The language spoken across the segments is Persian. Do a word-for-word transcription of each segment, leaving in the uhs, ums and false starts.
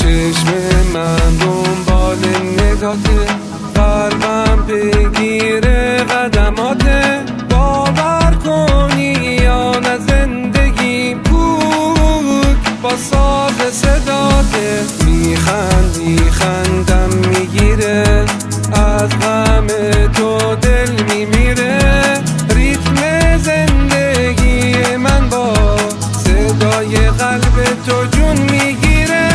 چشم من دنبال نگاته، قلبم بگیره قدماته. باور کنی یا نه زندگی کوک با ساز صداته. میخندی خندم میگیره، از غم تو دل میمیره. ریتم زندگی من با صدای قلب تو جون میگیره.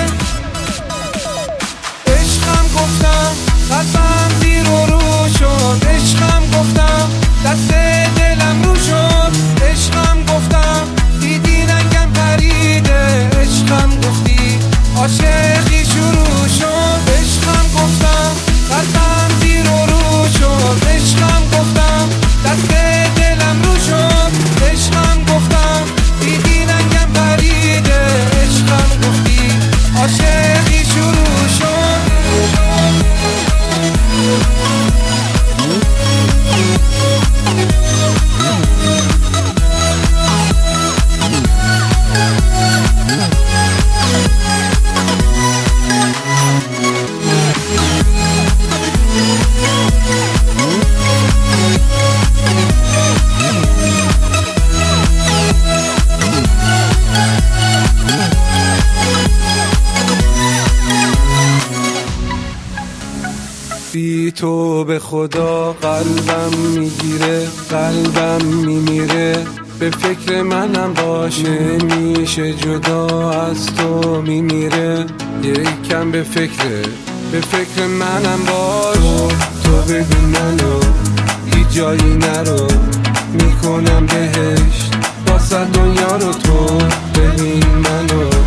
عشقم گفتم قلبم زیر و رو شد، عشقم گفتم دست دلم رو شد. عشقم گفتم دیدی رنگم پریده، عشقم گفتی عاشقی شروع شد. عشقم گفتم قلبم زیر و رو شد، عشقم گفتم دست دلم رو شد. عشقم گفتم دیدی رنگم پریده، عشقم گفتی عاشقی شروع شد. بی تو به خدا قلبم میگیره، قلبم میمیره. به فکر منم باشه میشه جدا از تو میمیره. یک کم به فکر به فکر منم باش. تو ببین منو هیچ جایی نرو، میکنم بهشت واسه دنیا رو. تو ببین منو